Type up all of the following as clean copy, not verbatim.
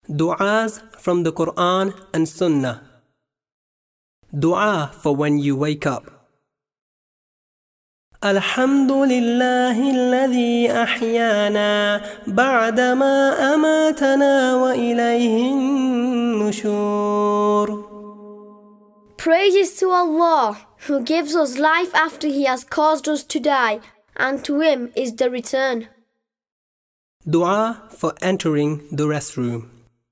Du'as from the Quran and Sunnah. Du'a for when you wake up. الحمد لله الذي أحيانا بعدما أماتنا وإليه النشور. Praises to Allah, who gives us life after He has caused us to die, and to Him is the return. Dua for entering the restroom.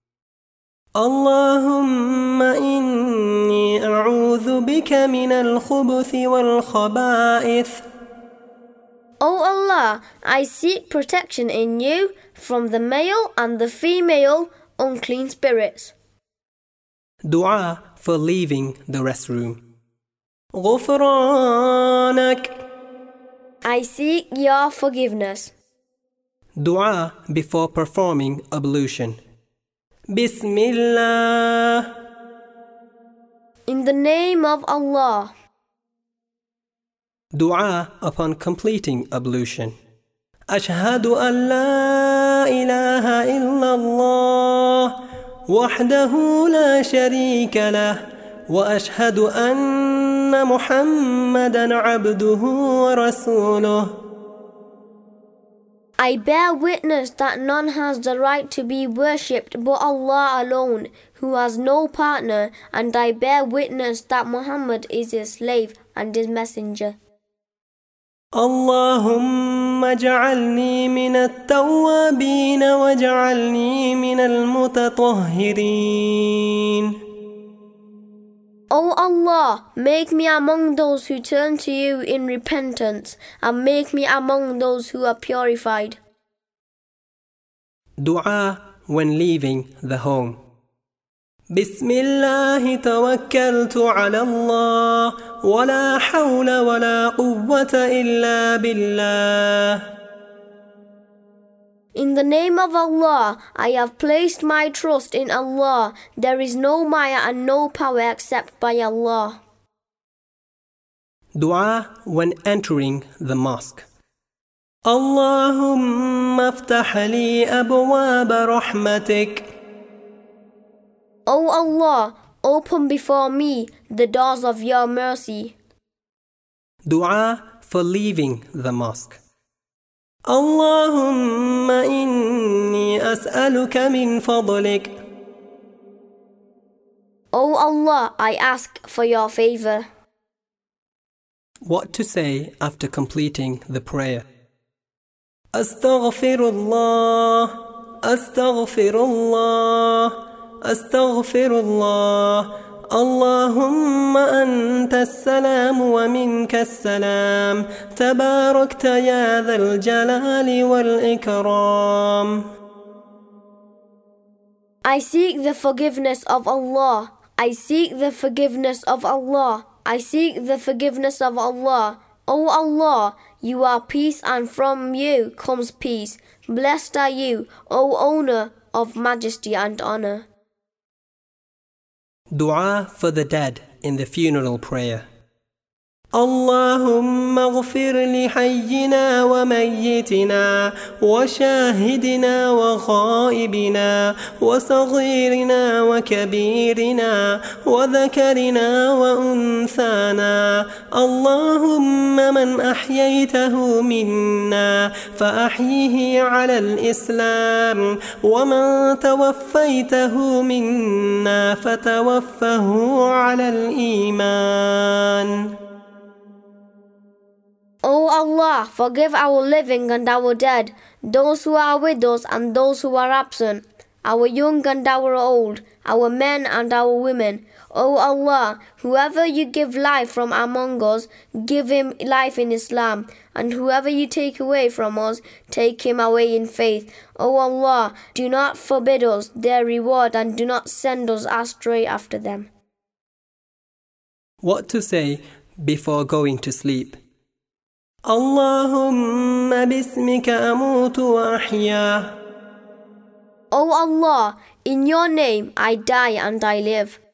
اللهم إني أعوذ بك من الخبث والخبائث. O Allah, I seek protection in you from the male and the female unclean spirits. Dua for leaving the restroom. غفرانك. I seek your forgiveness. Dua before performing ablution. Bismillah. In the name of Allah. Dua upon completing ablution. أشهد أن لا إله إلا الله وحده لا شريك له وأشهد أن محمدا عبده ورسوله. I bear witness that none has the right to be worshipped but Allah alone, who has no partner, and I bear witness that Muhammad is his slave and his messenger. اللهم اجعلني من التوابين واجعلني من المتطهرين. O Allah, make me among those who turn to you in repentance, and make me among those who are purified. Dua when leaving the home. بسم الله توكلت على الله ولا حول ولا قوة إلا بالله. In the name of Allah, I have placed my trust in Allah. There is no maya and no power except by Allah. Dua when entering the mosque. اللهم افتح لي أبواب رحمتك. O Allah, open before me the doors of your mercy. Dua for leaving the mosque. اللهم إني أسألك من فضلك. O Allah, I ask for your favor. What to say after completing the prayer. أستغفر الله أستغفر الله أستغفر الله. اللهم أنت السلام ومنك السلام تباركت يا ذا الجلال والإكرام. I seek the forgiveness of Allah. I seek the forgiveness of Allah. I seek the forgiveness of Allah. O Allah, you are peace and from you comes peace. Blessed are you, O owner of majesty and honor. Dua for the dead in the funeral prayer. اللهم اغفر لحينا وميتنا وشاهدنا وغائبنا وصغيرنا وكبيرنا وذكرنا وأنثانا. اللهم من أحييته منا فأحيه على الإسلام ومن توفيته منا فتوفه على الإيمان. O Allah, forgive our living and our dead, those who are with us and those who are absent, our young and our old, our men and our women. O Allah, whoever you give life from among us, give him life in Islam, and whoever you take away from us, take him away in faith. O Allah, do not forbid us their reward and do not send us astray after them. What to say before going to sleep. اللهم باسمك أموت وأحيا. O Allah, in your name I die and I live.